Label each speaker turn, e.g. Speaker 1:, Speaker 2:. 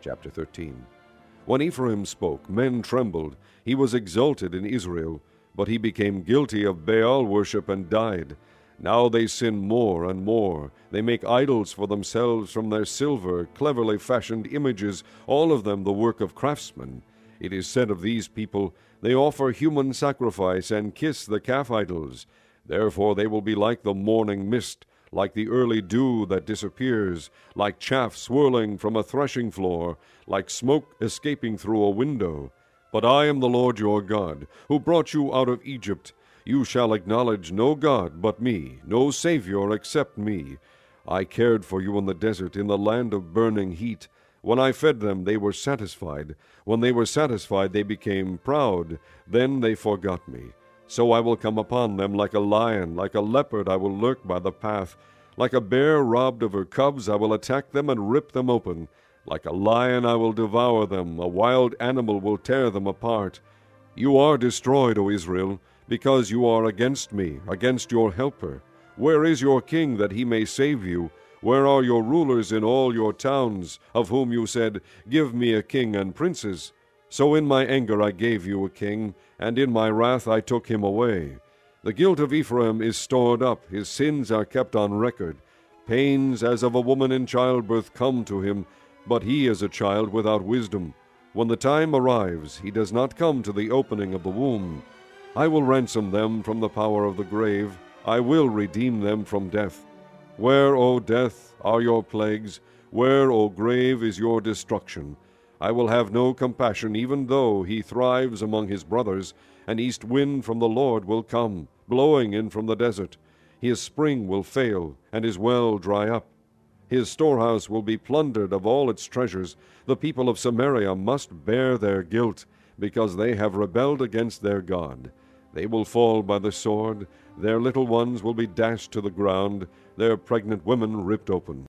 Speaker 1: Chapter 13. When Ephraim spoke, men trembled. He was exalted in Israel, but he became guilty of Baal worship and died. Now they sin more and more. They make idols for themselves from their silver, cleverly fashioned images, all of them the work of craftsmen. It is said of these people, they offer human sacrifice and kiss the calf idols. Therefore they will be like the morning mist, like the early dew that disappears, like chaff swirling from a threshing floor, like smoke escaping through a window. But I am the Lord your God, who brought you out of Egypt. You shall acknowledge no God but me, no Savior except me. I cared for you in the desert, in the land of burning heat. When I fed them, they were satisfied. When they were satisfied, they became proud. Then they forgot me. So I will come upon them like a lion, like a leopard I will lurk by the path. Like a bear robbed of her cubs, I will attack them and rip them open. Like a lion I will devour them, a wild animal will tear them apart. You are destroyed, O Israel, because you are against me, against your helper. Where is your king that he may save you? Where are your rulers in all your towns, of whom you said, Give me a king and princes? So in my anger I gave you a king, and in my wrath I took him away. The guilt of Ephraim is stored up, his sins are kept on record. Pains as of a woman in childbirth come to him, but he is a child without wisdom. When the time arrives, he does not come to the opening of the womb. I will ransom them from the power of the grave. I will redeem them from death. Where, O death, are your plagues? Where, O grave, is your destruction? I will have no compassion, even though he thrives among his brothers. An east wind from the Lord will come, blowing in from the desert. His spring will fail, and his well dry up. His storehouse will be plundered of all its treasures. The people of Samaria must bear their guilt, because they have rebelled against their God. They will fall by the sword. Their little ones will be dashed to the ground, their pregnant women ripped open.